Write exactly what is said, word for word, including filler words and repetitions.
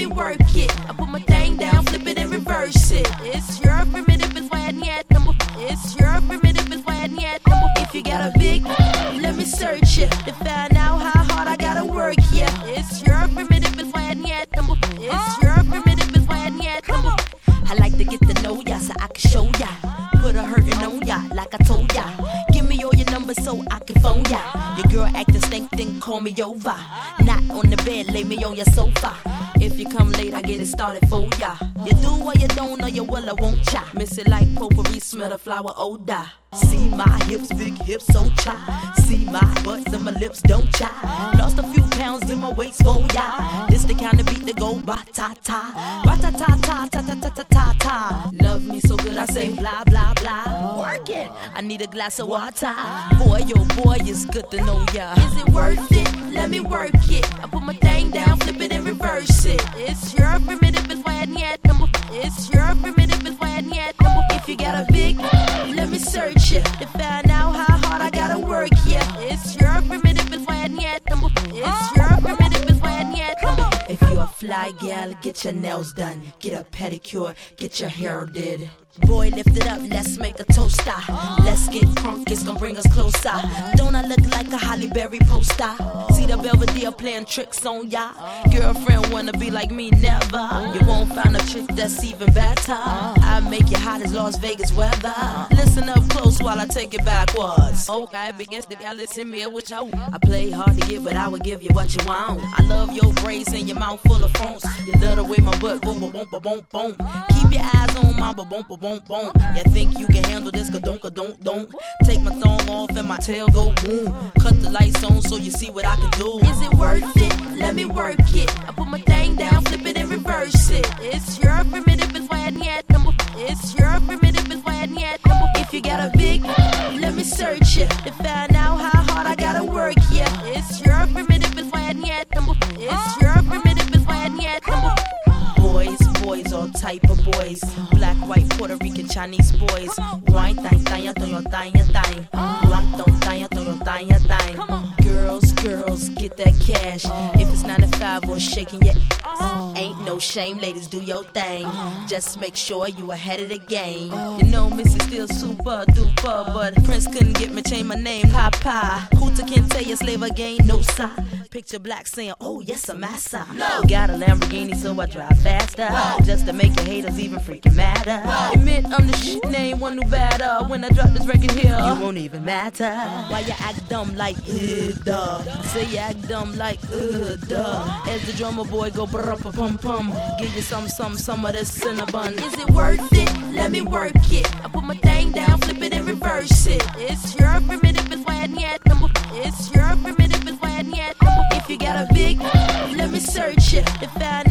me work it. I put my thing down, flip it and reverse it. It's your primitive, it's why I need number. It's your primitive, it's why I need number. If you got a big, let me search it to find out how hard I gotta work. Yeah, it's your primitive, it's why I need number. It's your primitive, it's why I need number. I like to get to know ya so I can show ya. Put a hurtin' on ya like I told ya. Give me all your numbers so I can phone ya. Your girl acting stink, then call me over. Not on the bed, lay me on your sofa. If you come late, I get it started for ya. You do or you don't, or you will or won't ya. Miss it like potpourri, smell the flower odor. See my hips, big hips, so cha. See my butts and my lips, don't cha. Lost a few pounds in my waist for ya. This the kind of beat that go ba-ta-ta. Ba-ta-ta-ta-ta-ta-ta-ta-ta. Love me so good I say blah, blah, blah. Work it. I need a glass of water. Boy, yo, boy, it's good to know ya. Is it worth it? Let me work it. I put my thing down, flip it and reverse it. It's your primitive, it's why I need number. It's your primitive, it's why I need number. If you got a big, let me search it to find out how hard I gotta work. Yeah, it's your primitive, it's why I need number. It's your primitive, it's why I need number. If you a fly gal, get your nails done, get a pedicure, get your hair did. Boy, lift it up, let's make a toaster. Let's get crunk, it's gonna bring us closer. Don't I look like a Holly Berry poster? See the Belvedere playing tricks on ya. Girlfriend wanna be like me, never. You won't find a chick that's even better. I make you hot as Las Vegas weather. Listen up close while I take it backwards. Okay, begins to listen me what you I play hard to get, but I will give you what you want. I love your braids and your mouth full of phones. You love the way my butt boom, boom, boom, boom, boom. Keep your eyes on my boom, boom, boom. Boom, boom. You think you can handle this? Cause don't, cause don't, don't. Take my thumb off and my tail go boom. Cut the lights on so you see what I can do. Is it worth it? Let me work it. I put my thing down, flip it and reverse it. It's your primitive, it's why I need number. It's your primitive, it's why I need number. If you got a big, let me search it to find out how hard I gotta work. Yeah, it's your primitive, it's why I need number. It's your primitive, it's why I need number. Boys, boys, all type of boys. Black, white, Puerto Rican, Chinese boys. Wine, thang, thang, thang, thang, thang. Black, don't, thang, thang, thang, thang. Girls, girls, get that cash. If it's nine to five or shaking your ass, ain't no shame, ladies, do your thing. Just make sure you ahead of the game. You know, Missy still super duper, but Prince couldn't get me change my name. Papa, Hooter can't tell you slave again, no sir. Picture black saying, oh yes, I'm massa. No. Got a Lamborghini, so I drive faster. No. Just to make your haters even freaking madder. No. Admit I'm the shit, name one new batter. When I drop this record here, you won't even matter. Why you act dumb like, uh, duh. Say you act dumb like, uh, duh. As the drummer boy go brr pum pum. Give you some, some, some of this cinnabon. Is it worth it? Let me work it. I put my thing down, flip it and reverse it. It's your primitive, it's why I need number. It's your primitive, it's why I need number. If you got a big, let me search it to find